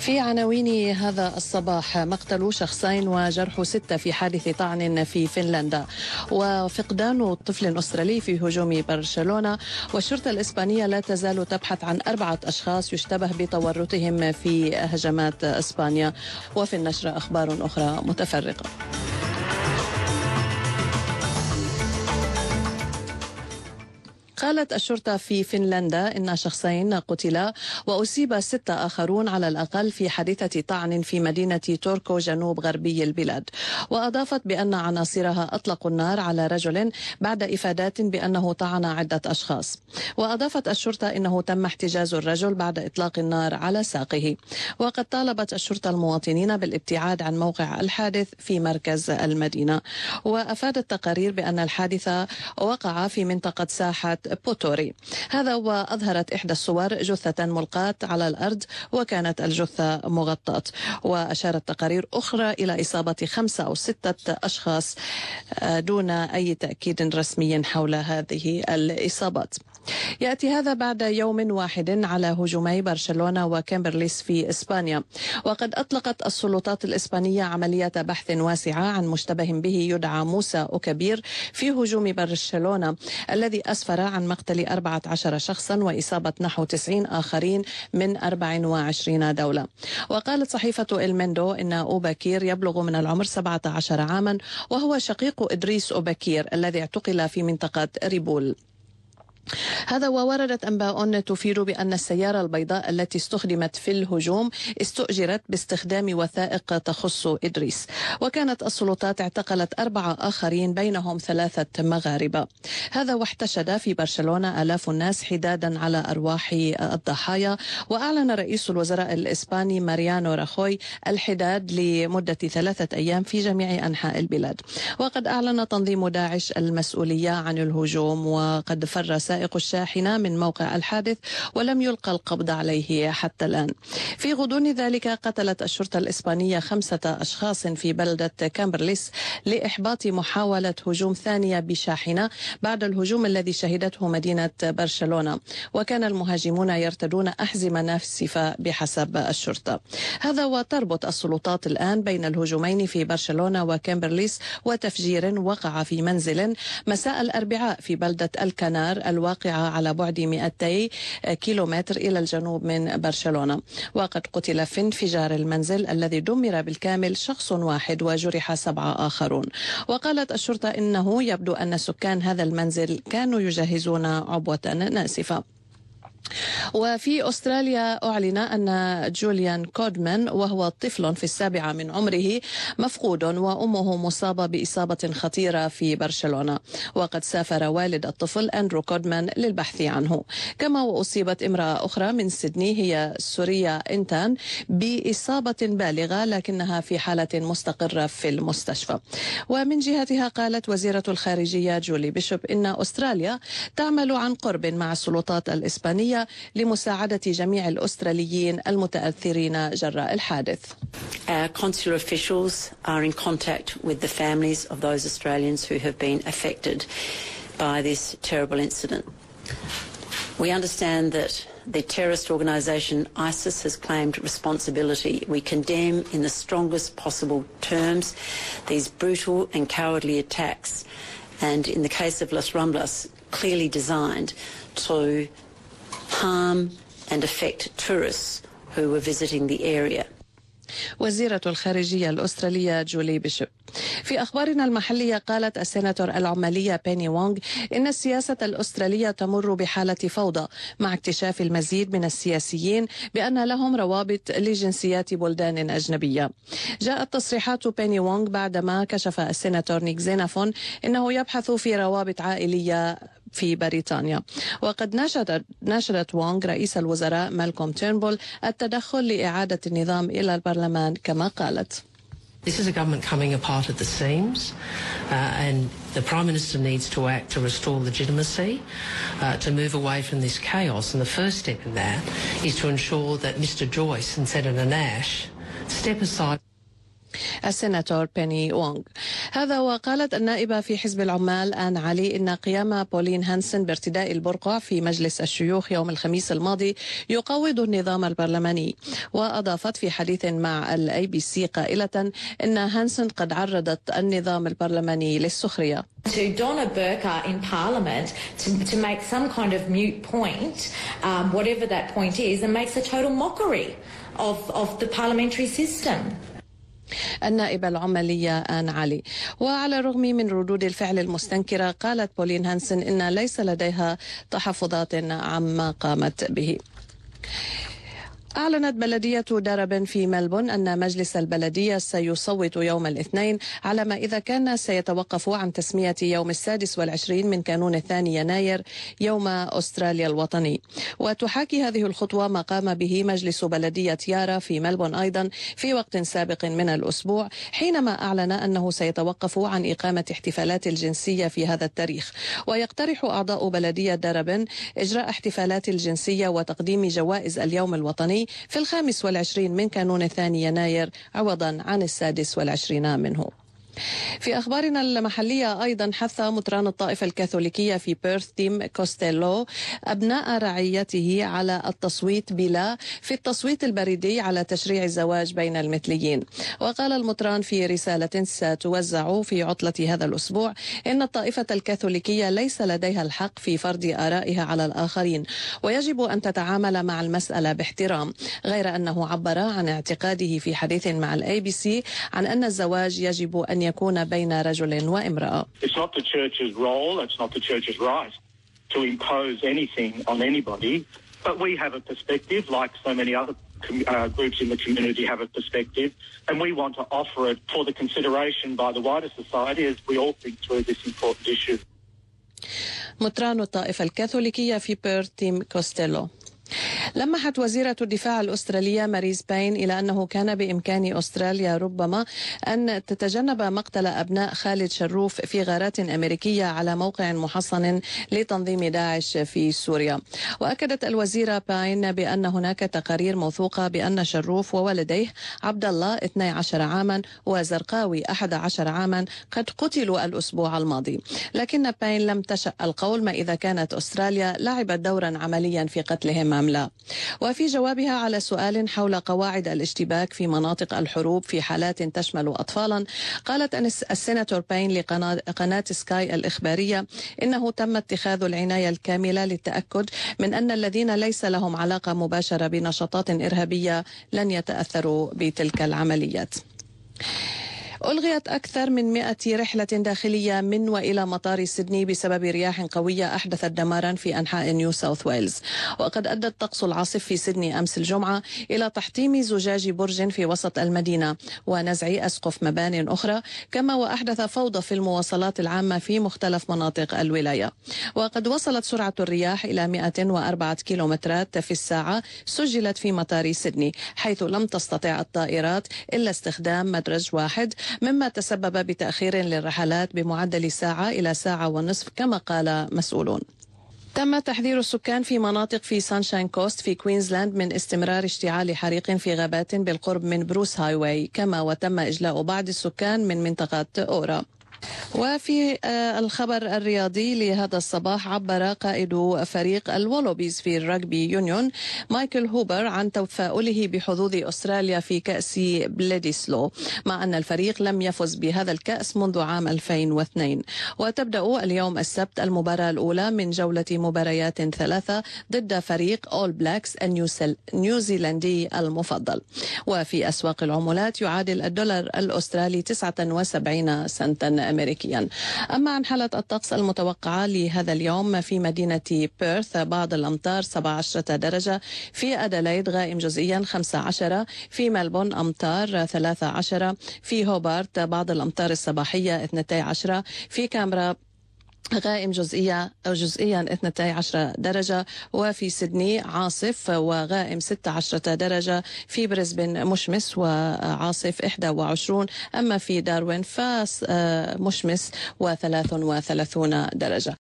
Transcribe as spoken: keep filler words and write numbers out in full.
في عناوين هذا الصباح: مقتل شخصين وجرح ستة في حادث طعن في فنلندا، وفقدان طفل أسترالي في هجوم برشلونة، والشرطة الإسبانية لا تزال تبحث عن أربعة أشخاص يشتبه بتورطهم في هجمات إسبانيا. وفي النشر أخبار أخرى متفرقة. قالت الشرطة في فنلندا إن شخصين قتلا وأصيب ستة آخرون على الأقل في حادثة طعن في مدينة توركو جنوب غربي البلاد. وأضافت بأن عناصرها أطلقوا النار على رجل بعد إفادات بأنه طعن عدة أشخاص. وأضافت الشرطة إنه تم احتجاز الرجل بعد إطلاق النار على ساقه. وقد طالبت الشرطة المواطنين بالابتعاد عن موقع الحادث في مركز المدينة. وأفادت تقارير بأن الحادث وقع في منطقة ساحة بوتوري. هذا وأظهرت إحدى الصور جثة ملقاة على الأرض وكانت الجثة مغطاة. وأشارت تقارير أخرى إلى إصابة خمسة أو ستة أشخاص دون أي تأكيد رسمي حول هذه الإصابات. يأتي هذا بعد يوم واحد على هجومي برشلونة وكامبرليس في إسبانيا. وقد أطلقت السلطات الإسبانية عملية بحث واسعة عن مشتبه به يدعى موسى أوكابير في هجوم برشلونة الذي أسفر عن مقتل أربعة عشر شخصا وإصابة نحو تسعين آخرين من أربع وعشرين دولة. وقالت صحيفة المندو إن أوباكير يبلغ من العمر سبعة عشر عاما، وهو شقيق إدريس أوباكير الذي اعتقل في منطقة ريبول. هذا ووردت أنباء تفيد بأن السيارة البيضاء التي استخدمت في الهجوم استؤجرت باستخدام وثائق تخص إدريس. وكانت السلطات اعتقلت أربعة آخرين بينهم ثلاثة مغاربة. هذا واحتشد في برشلونة آلاف الناس حدادا على أرواح الضحايا. وأعلن رئيس الوزراء الإسباني ماريانو راخوي الحداد لمدة ثلاثة أيام في جميع أنحاء البلاد. وقد أعلن تنظيم داعش المسؤولية عن الهجوم، وقد فر سائق الشاحنة من موقع الحادث ولم يلقى القبض عليه حتى الآن. في غضون ذلك قتلت الشرطة الإسبانية خمسة أشخاص في بلدة كامبرليس لإحباط محاولة هجوم ثانية بشاحنة بعد الهجوم الذي شهدته مدينة برشلونة. وكان المهاجمون يرتدون أحزمة ناسفة بحسب الشرطة. هذا وتربط السلطات الآن بين الهجومين في برشلونة وكامبرليس وتفجير وقع في منزل مساء الأربعاء في بلدة الكنار الواقعة على بعد مئتي كيلومتر إلى الجنوب من برشلونة. وقد قتل في انفجار المنزل الذي دمر بالكامل شخص واحد وجرح سبعة آخرون. وقالت الشرطة إنه يبدو أن سكان هذا المنزل كانوا يجهزون عبوة ناسفة. وفي أستراليا أعلن أن جوليان كودمان وهو طفل في السابعة من عمره مفقود، وأمه مصابة بإصابة خطيرة في برشلونة. وقد سافر والد الطفل أندرو كودمان للبحث عنه. كما وأصيبت امرأة أخرى من سيدني هي سوريا إنتان بإصابة بالغة لكنها في حالة مستقرة في المستشفى. ومن جهتها قالت وزيرة الخارجية جولي بيشوب إن أستراليا تعمل عن قرب مع السلطات الإسبانية لمساعدة جميع الأستراليين المتأثرين جراء الحادث. Our consular officials are in contact with the families of those Australians who have been affected by this terrible incident. We understand that the terrorist organisation ISIS has claimed responsibility. We condemn in the strongest possible terms these brutal and cowardly attacks, and in the case of Las Ramblas, clearly designed to harm and affect tourists who were visiting the area. وزيرة الخارجية الأسترالية جولي بيشوب. في أخبارنا المحلية قالت السيناتور العمالية بيني وونغ إن السياسة الأسترالية تمر بحالة فوضى مع اكتشاف المزيد من السياسيين بأن لهم روابط لجنسيات بلدان أجنبية. جاءت تصريحات بيني وونغ بعدما كشف السيناتور نيك زينافون إنه يبحث في روابط عائلية في بريطانيا. وقد ناشدت ناشدت وونغ رئيس الوزراء مالكوم تيرنبول التدخل لإعادة النظام إلى البرلمان كما قالت. This is a government coming apart at the seams, uh, and the Prime Minister needs to act to restore legitimacy, uh, to move away from this chaos. And the first step in that is to ensure that Mister Joyce and Senator Nash step aside. السيناتور بيني وونغ. هذا وقالت النائبة في حزب العمال آن علي إن قيام بولين هانسن بارتداء البرقع في مجلس الشيوخ يوم الخميس الماضي يقوض النظام البرلماني. وأضافت في حديث مع الاي بي سي قائلة إن هانسن قد عرضت النظام البرلماني للسخرية. To don a burqa in Parliament to, to make some kind of mute point, um, whatever that point is, and makes a total mockery of, of the parliamentary system. النائبة العمالية آن علي. وعلى الرغم من ردود الفعل المستنكرة قالت بولين هانسن إن ليس لديها تحفظات عما قامت به. أعلنت بلدية داربن في ملبون أن مجلس البلدية سيصوت يوم الاثنين على ما إذا كان سيتوقف عن تسمية يوم السادس والعشرين من كانون الثاني يناير يوم أستراليا الوطني. وتحاكي هذه الخطوة ما قام به مجلس بلدية يارا في ملبون أيضا في وقت سابق من الأسبوع، حينما أعلن أنه سيتوقف عن إقامة احتفالات الجنسية في هذا التاريخ. ويقترح أعضاء بلدية داربن إجراء احتفالات الجنسية وتقديم جوائز اليوم الوطني في الخامس والعشرين من كانون الثاني يناير عوضا عن السادس والعشرين منه. في أخبارنا المحلية أيضا حث مطران الطائفة الكاثوليكية في بيرث تيم كوستيلو أبناء رعيته على التصويت بلا في التصويت البريدي على تشريع الزواج بين المثليين. وقال المطران في رسالة ستوزع في عطلة هذا الأسبوع إن الطائفة الكاثوليكية ليس لديها الحق في فرض آرائها على الآخرين، ويجب أن تتعامل مع المسألة باحترام، غير أنه عبر عن اعتقاده في حديث مع الاي بي سي عن أن الزواج يجب أن يكون بين رجل وامرأة. It's not the church's role, it's not the church's right to impose anything on anybody, but we have a perspective, like so many other uh, groups in the community have a perspective, and we want to offer it for the consideration by the wider society as we all think through this important issue. مطران الطائفة الكاثوليكية في بيرث تيم كوستيلو. لمحت وزيرة الدفاع الأسترالية ماريز باين إلى أنه كان بإمكان أستراليا ربما أن تتجنب مقتل أبناء خالد شروف في غارات أمريكية على موقع محصن لتنظيم داعش في سوريا. وأكدت الوزيرة باين بأن هناك تقارير موثوقة بأن شروف وولديه عبد الله اثني عشر عاما وزرقاوي أحد عشر عاما قد قتلوا الأسبوع الماضي. لكن باين لم تشأ القول ما إذا كانت أستراليا لعبت دورا عمليا في قتلهم أم لا. وفي جوابها على سؤال حول قواعد الاشتباك في مناطق الحروب في حالات تشمل أطفالا، قالت أن السيناتور باين لقناة سكاي الإخبارية إنه تم اتخاذ العناية الكاملة للتأكد من أن الذين ليس لهم علاقة مباشرة بنشاطات إرهابية لن يتأثروا بتلك العمليات. ألغيت أكثر من مئة رحلة داخلية من وإلى مطار سيدني بسبب رياح قوية أحدثت دمارا في أنحاء نيو ساوث ويلز. وقد أدى الطقس العاصف في سيدني أمس الجمعة إلى تحطيم زجاج برج في وسط المدينة ونزع أسقف مبان أخرى، كما وأحدث فوضى في المواصلات العامة في مختلف مناطق الولاية. وقد وصلت سرعة الرياح إلى مئة وأربعة كيلومترات في الساعة سجلت في مطار سيدني، حيث لم تستطع الطائرات إلا استخدام مدرج واحد، مما تسبب بتأخير للرحلات بمعدل ساعة إلى ساعة ونصف كما قال مسؤولون. تم تحذير السكان في مناطق في سانشاين كوست في كوينزلاند من استمرار اشتعال حريق في غابات بالقرب من بروس هايواي، كما وتم إجلاء بعض السكان من منطقة أورا. وفي الخبر الرياضي لهذا الصباح عبر قائد فريق الولوبيز في الرجبي يونيون مايكل هوبر عن تفاؤله بحظوظ أستراليا في كأس بليديسلو، مع أن الفريق لم يفز بهذا الكأس منذ عام ألفين واثنين. وتبدأ اليوم السبت المباراة الأولى من جولة مباريات ثلاثة ضد فريق أول بلاكس النيوزيلندي المفضل. وفي أسواق العملات يعادل الدولار الأسترالي تسعة وسبعين سنتا أمريكيا. أما عن حالة الطقس المتوقعة لهذا اليوم في مدينة بيرث بعض الأمطار سبعة عشر درجة، في أدلايد غائم جزئيا خمسة عشر، في ملبون أمطار ثلاثة عشر، في هوبارت بعض الأمطار الصباحية اثنتي عشر، في كامبرا غائم جزئيا أو جزئيا اثنتي عشر درجة، وفي سيدني عاصف وغائم ستة عشر درجة، في بريسبن مشمس وعاصف واحد وعشرين، أما في داروين فمشمس وثلاث وثلاثون درجة.